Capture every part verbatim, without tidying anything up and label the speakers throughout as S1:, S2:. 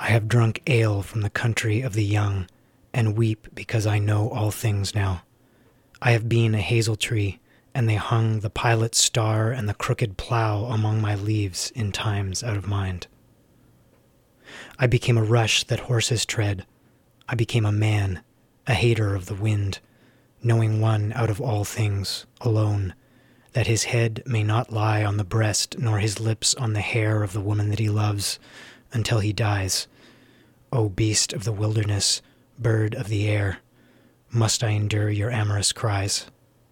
S1: I have drunk ale from the country of the young, and weep because I know all things now. I have been a hazel tree, and they hung the pilot's star and the crooked plough among my leaves in times out of mind. I became a rush that horses tread. I became a man, a hater of the wind, knowing one out of all things, alone, that his head may not lie on the breast, nor his lips on the hair of the woman that he loves, until he dies. O beast of the wilderness, bird of the air, must I endure your amorous cries?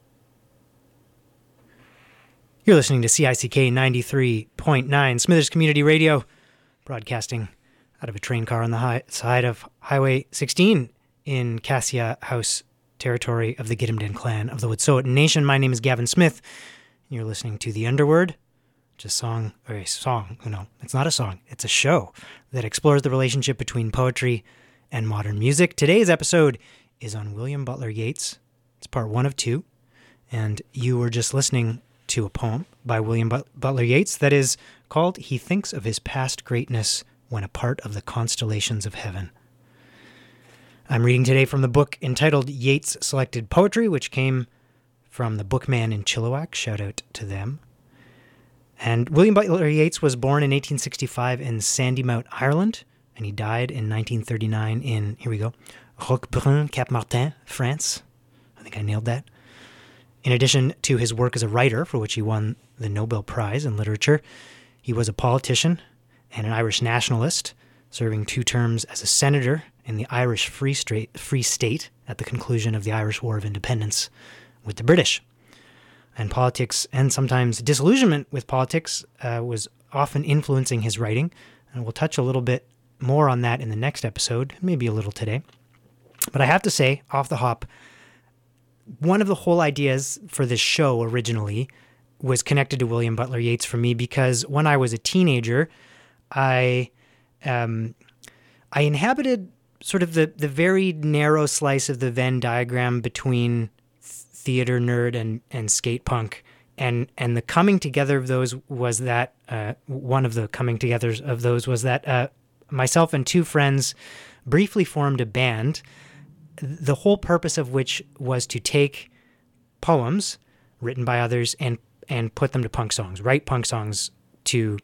S1: You're listening to C I C K ninety-three point nine, Smithers Community Radio, broadcasting out of a train car on the high side of Highway sixteen in Cassia House territory of the Gitumden clan of the Wet'suwet'en Nation. My name is Gavin Smith, and you're listening to The Underword, which is a song, or a song, no, it's not a song, it's a show that explores the relationship between poetry and modern music. Today's episode is on William Butler Yeats. It's part one of two, and you were just listening to a poem by William Butler Yeats that is called He Thinks of His Past Greatness When a Part of the Constellations of Heaven. I'm reading today from the book entitled Yeats Selected Poetry, which came from the Bookman in Chilliwack. Shout out to them. And William Butler Yeats was born in eighteen sixty-five in Sandymount, Ireland, and he died in nineteen thirty-nine in, here we go, Roquebrune, Cap Martin, France. I think I nailed that. In addition to his work as a writer, for which he won the Nobel Prize in Literature, he was a politician and an Irish nationalist, serving two terms as a senator in the Irish Free State, Free State at the conclusion of the Irish War of Independence with the British. And politics, and sometimes disillusionment with politics, uh, was often influencing his writing, and we'll touch a little bit more on that in the next episode, maybe a little today. But I have to say, off the hop, one of the whole ideas for this show originally was connected to William Butler Yeats for me, because when I was a teenager, I um, I inhabited sort of the, the very narrow slice of the Venn diagram between theater nerd and, and skate punk. And, and the coming together of those was that, uh, one of the coming togethers of those was that uh, myself and two friends briefly formed a band, the whole purpose of which was to take poems written by others and, and put them to punk songs, write punk songs to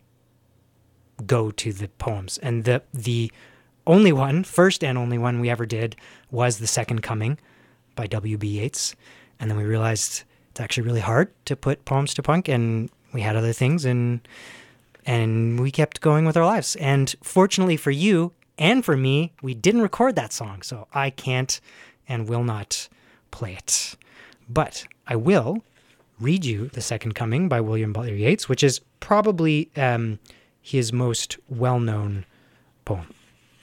S1: go to the poems. And the the only one, first and only one we ever did was The Second Coming by W B Yeats. And then we realized it's actually really hard to put poems to punk, and we had other things, and and we kept going with our lives. And fortunately for you and for me, we didn't record that song, so I can't and will not play it. But I will read you The Second Coming by William Butler Yeats, which is probably um, his most well-known poem.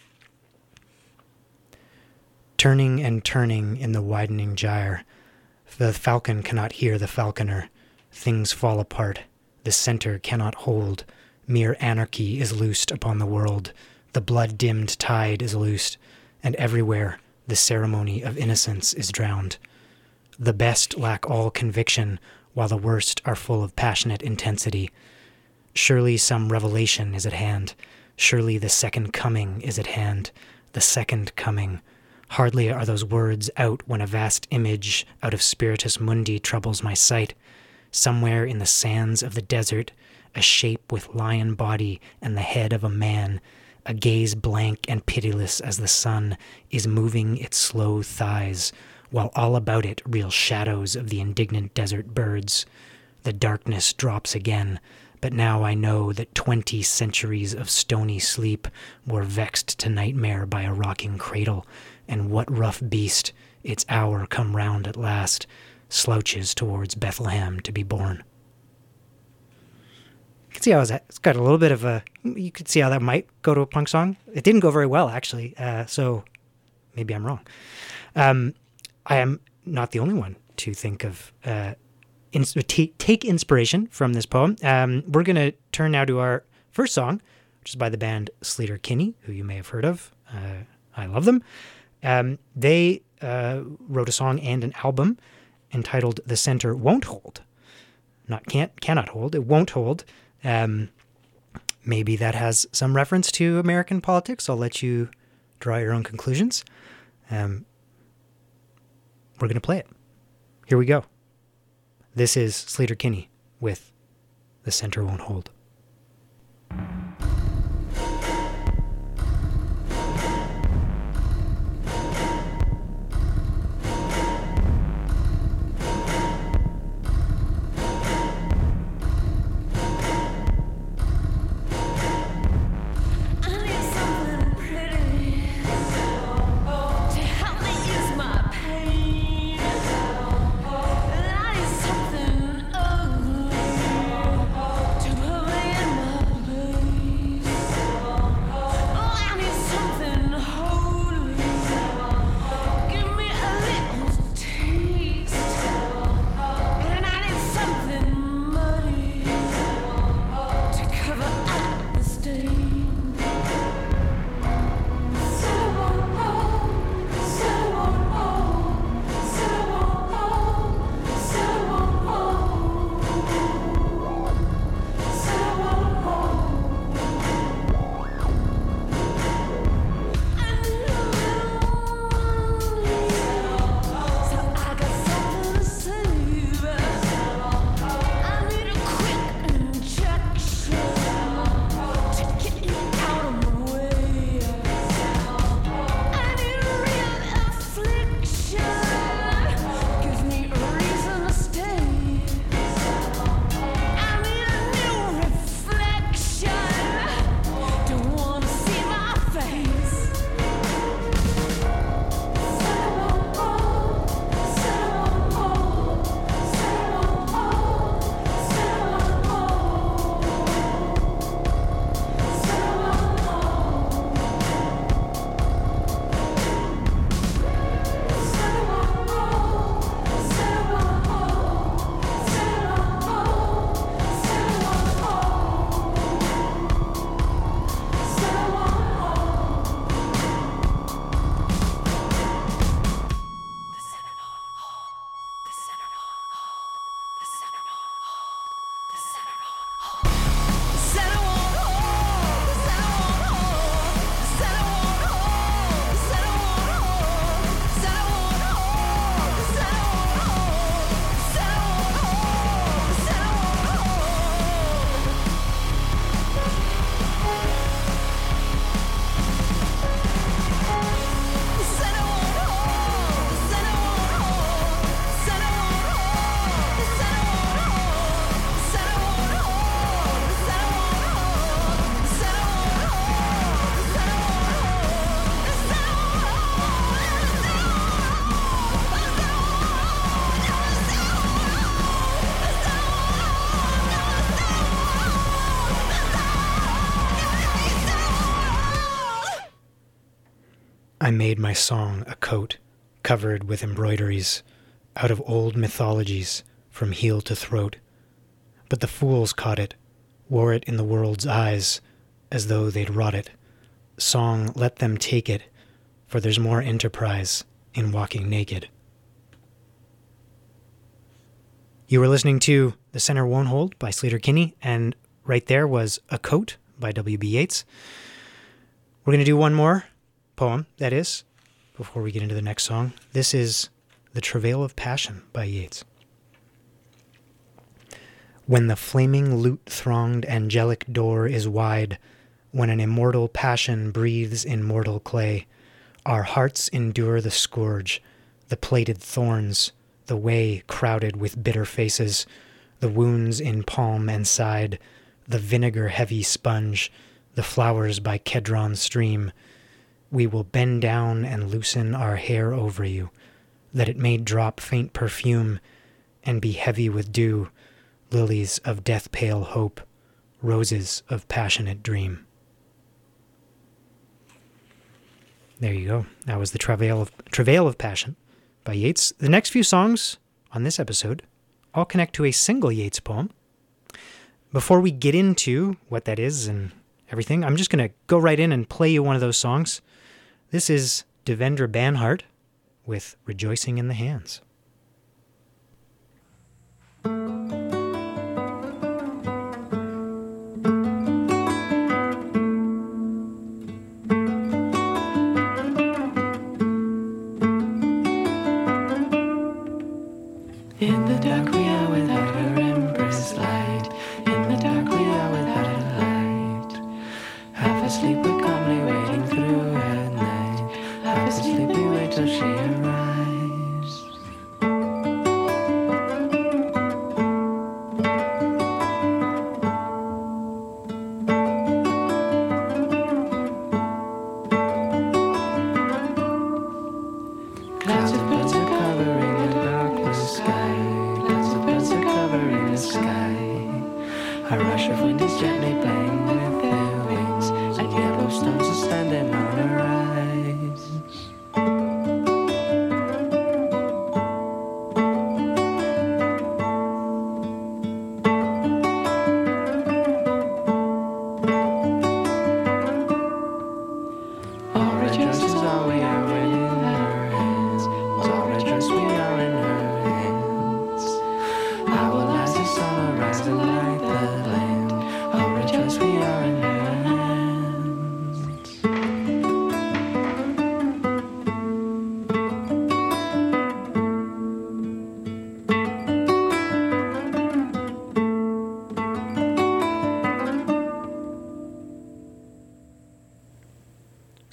S1: Turning and turning in the widening gyre, the falcon cannot hear the falconer. Things fall apart. The center cannot hold. Mere anarchy is loosed upon the world. The blood-dimmed tide is loosed, and everywhere the ceremony of innocence is drowned. The best lack all conviction, while the worst are full of passionate intensity. Surely some revelation is at hand. Surely the second coming is at hand. The second coming. Hardly are those words out when a vast image out of Spiritus Mundi troubles my sight. Somewhere in the sands of the desert, a shape with lion body and the head of a man, a gaze blank and pitiless as the sun is moving its slow thighs, while all about it reel shadows of the indignant desert birds. The darkness drops again, but now I know that twenty centuries of stony sleep were vexed to nightmare by a rocking cradle, and what rough beast, its hour come round at last, slouches towards Bethlehem to be born. You can see how it's got a little bit of a, you could see how that might go to a punk song. It didn't go very well, actually, uh, so maybe I'm wrong. Um, I am not the only one to think of, uh, in, t- take inspiration from this poem. Um, we're going to turn now to our first song, which is by the band Sleater Kinney, who you may have heard of. Uh, I love them. Um, they uh, wrote a song and an album entitled The Center Won't Hold. Not can't, cannot hold, it won't hold. Um, maybe that has some reference to American politics. I'll let you draw your own conclusions. Um, we're going to play it. Here we go. This is Sleater-Kinney with The Center Won't Hold. I made my song a coat covered with embroideries out of old mythologies from heel to throat. But the fools caught it, wore it in the world's eyes as though they'd wrought it. Song, let them take it, for there's more enterprise in walking naked. You were listening to The Center Won't Hold by Sleater-Kinney, and right there was A Coat by W B Yeats. We're going to do one more poem, that is, before we get into the next song. This is The Travail of Passion by Yeats. When the flaming lute-thronged angelic door is wide, when an immortal passion breathes in mortal clay, our hearts endure the scourge, the plated thorns, the way crowded with bitter faces, the wounds in palm and side, the vinegar-heavy sponge, the flowers by Kedron stream. We will bend down and loosen our hair over you, that it may drop faint perfume and be heavy with dew, lilies of death-pale hope, roses of passionate dream. There you go. That was the Travail of, Travail of Passion by Yeats. The next few songs on this episode all connect to a single Yeats poem. Before we get into what that is and everything, I'm just going to go right in and play you one of those songs. This is Devendra Banhart with Rejoicing in the Hands.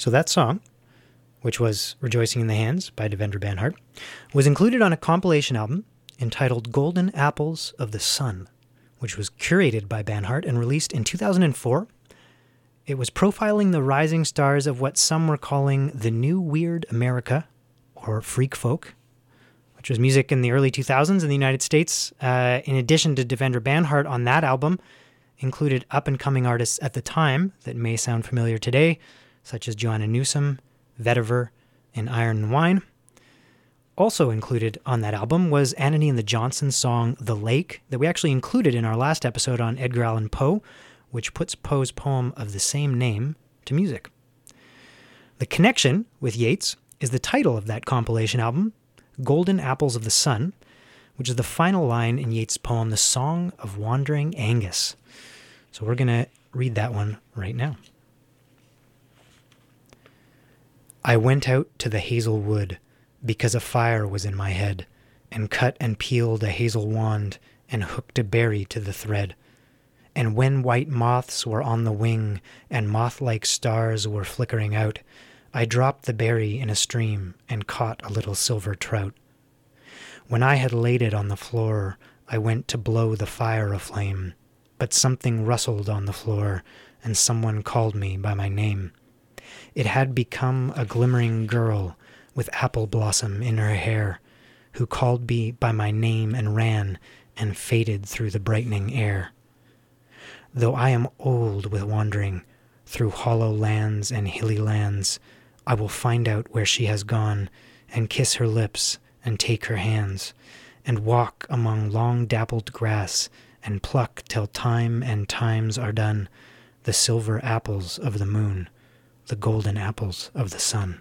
S1: So that song, which was Rejoicing in the Hands by Devendra Banhart, was included on a compilation album entitled Golden Apples of the Sun, which was curated by Banhart and released in two thousand four. It was profiling the rising stars of what some were calling the New Weird America, or freak folk, which was music in the early two thousands in the United States. Uh, in addition to Devendra Banhart on that album, included up-and-coming artists at the time that may sound familiar today, such as Joanna Newsom, Vetiver, and Iron and Wine. Also included on that album was Anony and the Johnsons' song The Lake, that we actually included in our last episode on Edgar Allan Poe, which puts Poe's poem of the same name to music. The connection with Yeats is the title of that compilation album, Golden Apples of the Sun, which is the final line in Yeats' poem, The Song of Wandering Angus. So we're going to read that one right now. I went out to the hazel wood because a fire was in my head, and cut and peeled a hazel wand and hooked a berry to the thread. And when white moths were on the wing and moth-like stars were flickering out, I dropped the berry in a stream and caught a little silver trout. When I had laid it on the floor, I went to blow the fire aflame, but something rustled on the floor, and someone called me by my name. It had become a glimmering girl with apple blossom in her hair, who called me by my name and ran and faded through the brightening air. Though I am old with wandering through hollow lands and hilly lands, I will find out where she has gone and kiss her lips and take her hands and walk among long dappled grass and pluck till time and times are done the silver apples of the moon, the golden apples of the sun.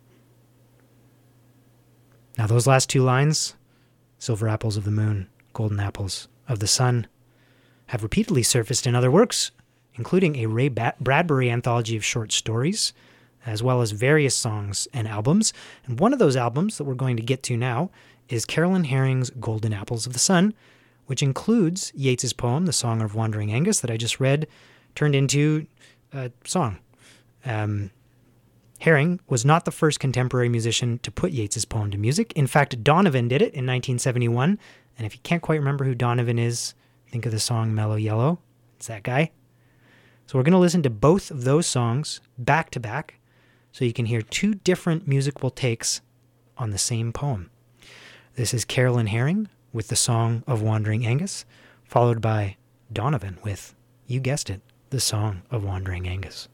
S1: Now those last two lines, silver apples of the moon, golden apples of the sun, have repeatedly surfaced in other works, including a Ray Bradbury anthology of short stories, as well as various songs and albums. And one of those albums that we're going to get to now is Carolyn Herring's Golden Apples of the Sun, which includes Yeats's poem, The Song of Wandering Angus, that I just read, turned into a song. Um, Herring was not the first contemporary musician to put Yeats's poem to music. In fact, Donovan did it in nineteen seventy-one. And if you can't quite remember who Donovan is, think of the song Mellow Yellow. It's that guy. So we're going to listen to both of those songs back to back so you can hear two different musical takes on the same poem. This is Carolyn Herring with The Song of Wandering Angus, followed by Donovan with, you guessed it, The Song of Wandering Angus.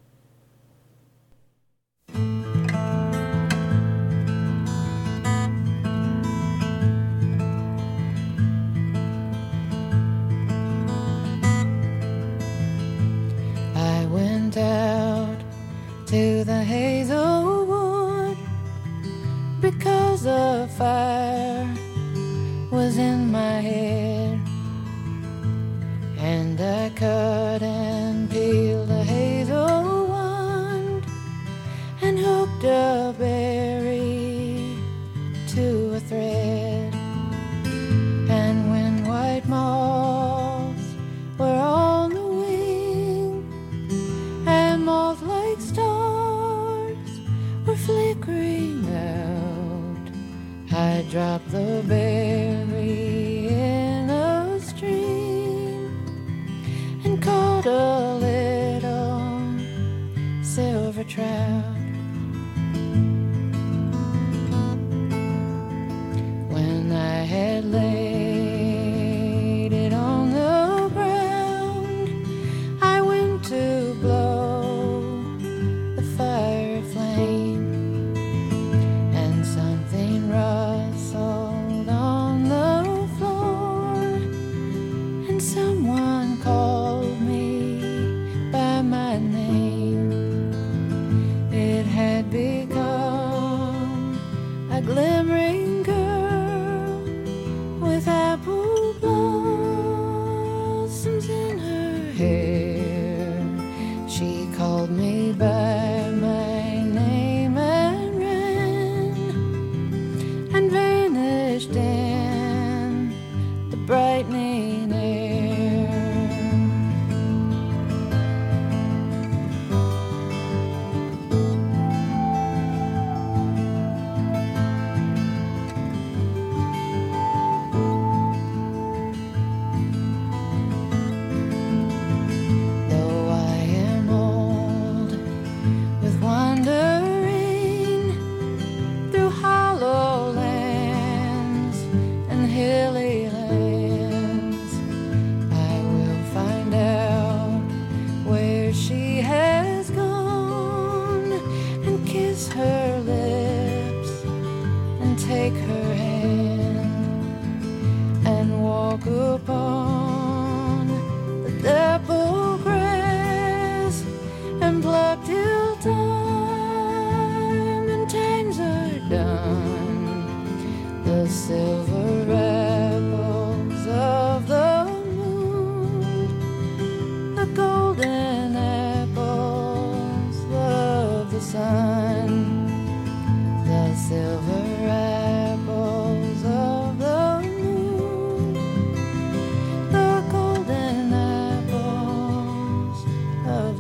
S2: I went out to the hazel wood because a fire was in my head, and I cut and peeled a hazel wand and hooked a berry to a thread. And when white moths were on the wing and moth-like stars were flickering out, I dropped the berry in a stream and caught a little silver trout. When I had laid it on the ground, I went to blow the fire flame, and something rustled on the floor, and someone called me by my name. It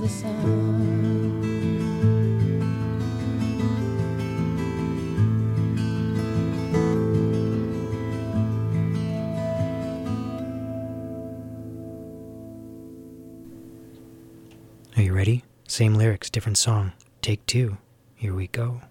S2: sun.
S1: Are you ready? Same lyrics, different song. Take two. Here we go.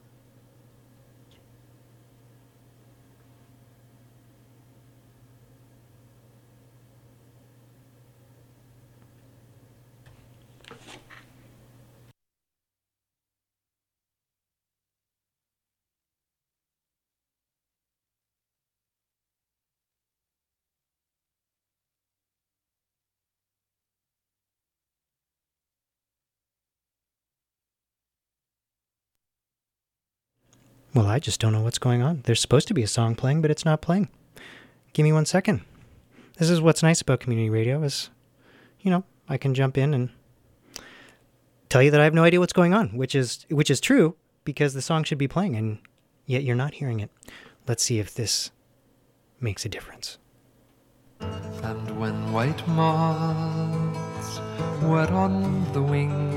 S1: Well, I just don't know what's going on. There's supposed to be a song playing, but it's not playing. Give me one second. This is what's nice about community radio is, you know, I can jump in and tell you that I have no idea what's going on, which is which is true because the song should be playing and yet you're not hearing it. Let's see if this makes a difference.
S3: And when white moths were on the wing,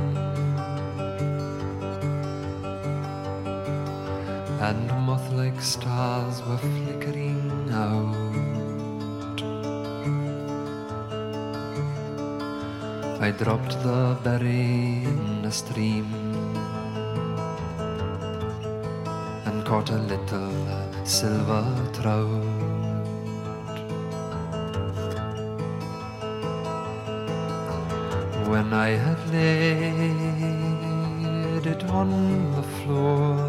S3: and moth-like stars were flickering out, I dropped the berry in a stream and caught a little silver trout. When I had laid it on the floor,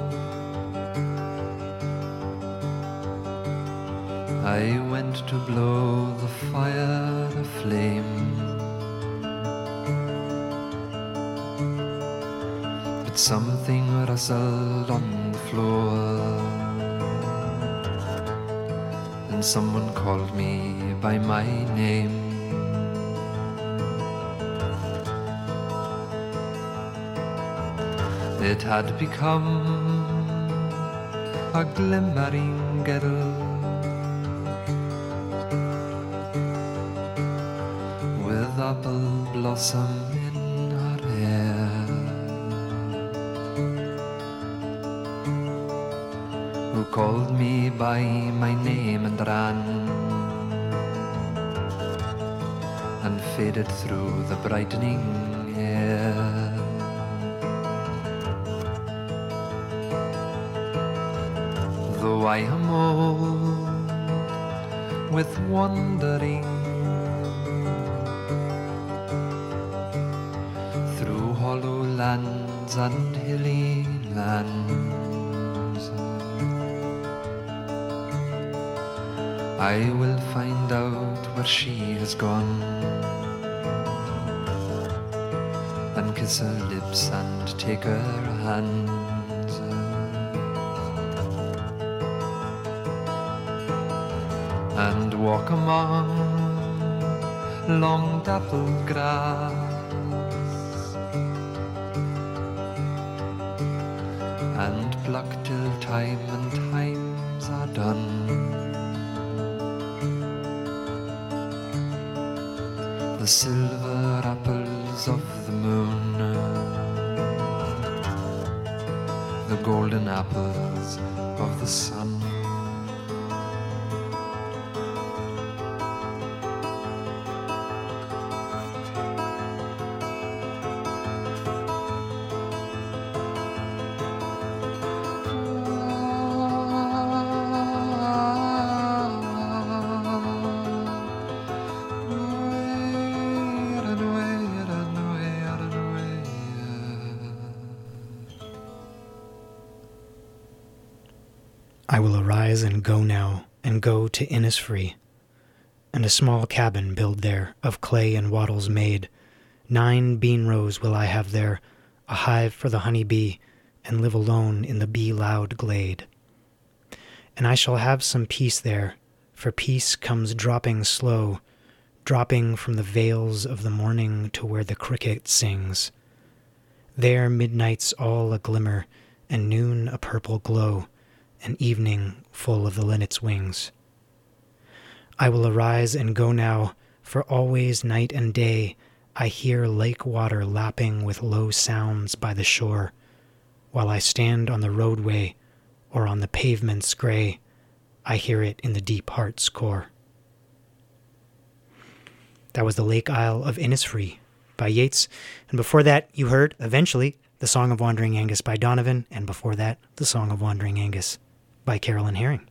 S3: I went to blow the fire aflame, but something rustled on the floor, and someone called me by my name. It had become a glimmering girl with apple blossom in her hair, who called me by my name and ran and faded through the brightening air. Though I am old with wandering through hollow lands and hilly lands, I will find out where she has gone and kiss her lips and take her hands, and walk among long dappled grass, and pluck till time and times are done. The silver apples of the moon, the golden apples of the sun.
S1: I will arise and go now, and go to Innisfree, and a small cabin build there, of clay and wattles made. Nine bean rows will I have there, a hive for the honey bee, and live alone in the bee-loud glade. And I shall have some peace there, for peace comes dropping slow, dropping from the vales of the morning to where the cricket sings. There midnight's all a glimmer, and noon a purple glow, and evening full of the linnet's wings. I will arise and go now, for always night and day I hear lake water lapping with low sounds by the shore, while I stand on the roadway or on the pavement's gray. I hear it in the deep heart's core. That was The Lake Isle of Innisfree by Yeats. And before that, you heard, eventually, The Song of Wandering Angus by Donovan, and before that, The Song of Wandering Angus by Carolyn Herring.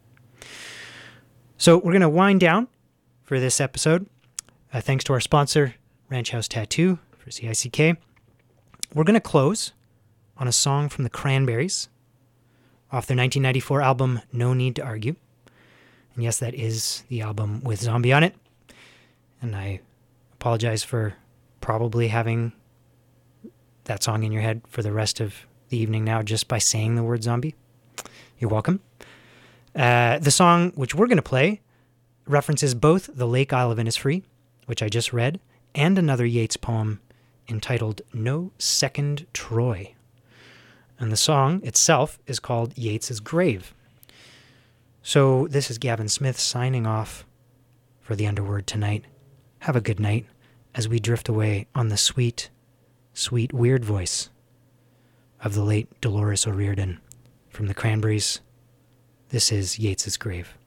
S1: So we're going to wind down for this episode. Uh, thanks to our sponsor, Ranch House Tattoo for C I C K. We're going to close on a song from the Cranberries off their nineteen ninety-four album, No Need to Argue. And yes, that is the album with Zombie on it. And I apologize for probably having that song in your head for the rest of the evening now just by saying the word zombie. You're welcome. Uh, the song which we're going to play references both The Lake Isle of Innisfree, which I just read, and another Yeats poem entitled No Second Troy. And the song itself is called Yeats's Grave. So this is Gavin Smith signing off for the Underword tonight. Have a good night as we drift away on the sweet, sweet, weird voice of the late Dolores O'Riordan from the Cranberries. This is Yeats's Grave.